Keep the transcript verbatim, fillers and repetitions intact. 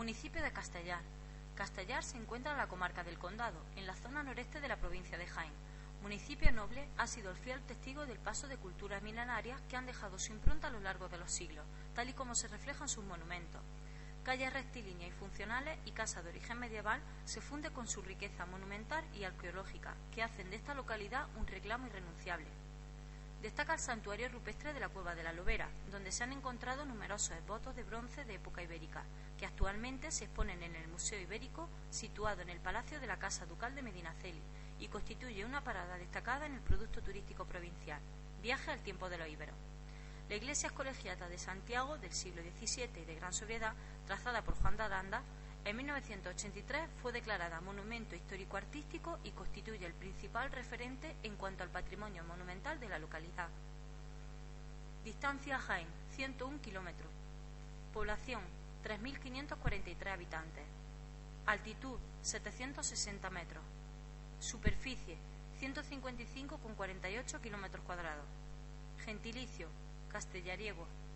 Municipio de Castellar. Castellar se encuentra en la comarca del Condado, en la zona noreste de la provincia de Jaén. Municipio noble, ha sido el fiel testigo del paso de culturas milenarias que han dejado su impronta a lo largo de los siglos, tal y como se refleja en sus monumentos. Calles rectilíneas y funcionales y casas de origen medieval se funde con su riqueza monumental y arqueológica, que hacen de esta localidad un reclamo irrenunciable. Destaca el santuario rupestre de la Cueva de la Lobera, donde se han encontrado numerosos esbotos de bronce de época ibérica, que actualmente se exponen en el Museo Ibérico, situado en el Palacio de la Casa Ducal de Medinaceli, y constituye una parada destacada en el producto turístico provincial, Viaje al tiempo de los íberos. La iglesia colegiata de Santiago del siglo diecisiete y de gran sobriedad, trazada por Juan de Aranda, en mil novecientos ochenta y tres fue declarada Monumento Histórico-Artístico y constituye el principal referente en cuanto al patrimonio monumental de la localidad. Distancia a Jaén, ciento un kilómetros. Población, tres mil quinientos cuarenta y tres habitantes. Altitud, setecientos sesenta metros. Superficie, ciento cincuenta y cinco coma cuarenta y ocho kilómetros cuadrados. Gentilicio, castellariego.